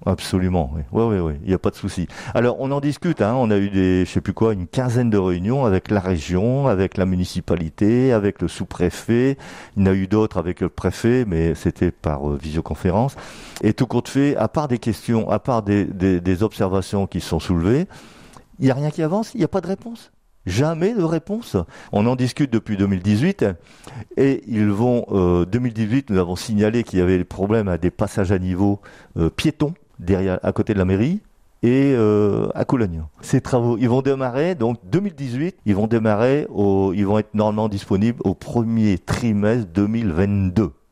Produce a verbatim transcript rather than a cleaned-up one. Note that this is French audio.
Absolument, oui. Oui, oui, oui. Il n'y a pas de souci. Alors, on en discute, hein. On a eu des, je sais plus quoi, une quinzaine de réunions avec la région, avec la municipalité, avec le sous-préfet. Il y en a eu d'autres avec le préfet, mais c'était par euh, visioconférence. Et tout compte fait, à part des questions, à part des, des, des observations qui sont soulevées, il n'y a rien qui avance, il n'y a pas de réponse. Jamais de réponse. On en discute depuis deux mille dix-huit et ils vont, euh, deux mille dix-huit, nous avons signalé qu'il y avait des problèmes à des passages à niveau euh, piétons derrière, à côté de la mairie et euh, à Cologne. Ces travaux, ils vont démarrer, donc deux mille dix-huit, ils vont démarrer, au, ils vont être normalement disponibles au premier trimestre deux mille vingt-deux.